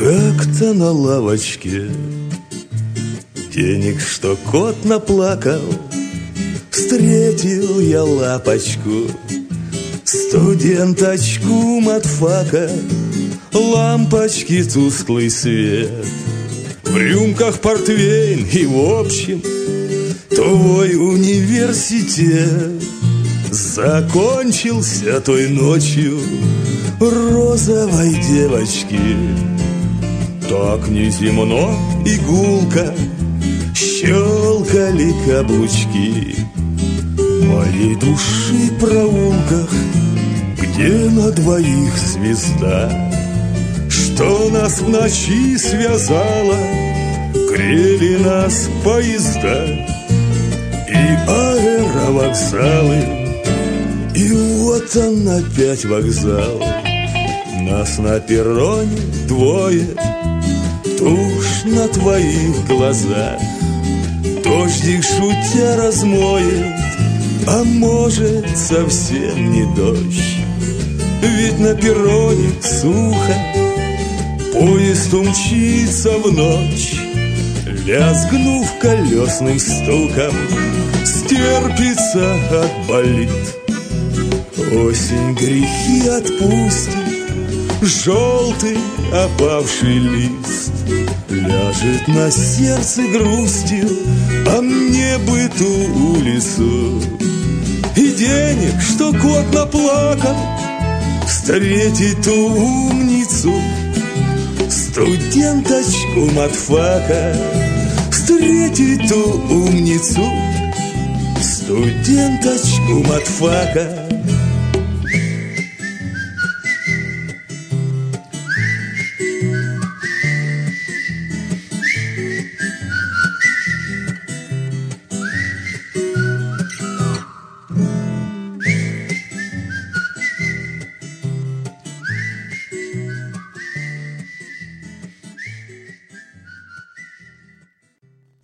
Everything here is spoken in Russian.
Как-то на лавочке денег, что кот наплакал, встретил я лапочку, студенточку матфака. Лампочки тусклый свет, в рюмках портвейн и в общем твой университет закончился той ночью розовой девочки. Так неземно и гулко щелкали каблучки моей души в проулках, где на двоих звезда, что нас в ночи связала, грели нас поезда и аэровокзалы. И вот он опять вокзал, нас на перроне двое, тушь на твоих глазах, дождик шутя размоет, а может совсем не дождь. Ведь на перроне сухо, поезд умчится в ночь, лязгнув колесным стуком, стерпится, отболит. Осень грехи отпустит, желтый опавший лист ляжет на сердце грустью, а мне бы ту улицу. И денег, что кот наплакал, встретить ту умницу, студенточку матфака. Встретить ту умницу, студенточку матфака.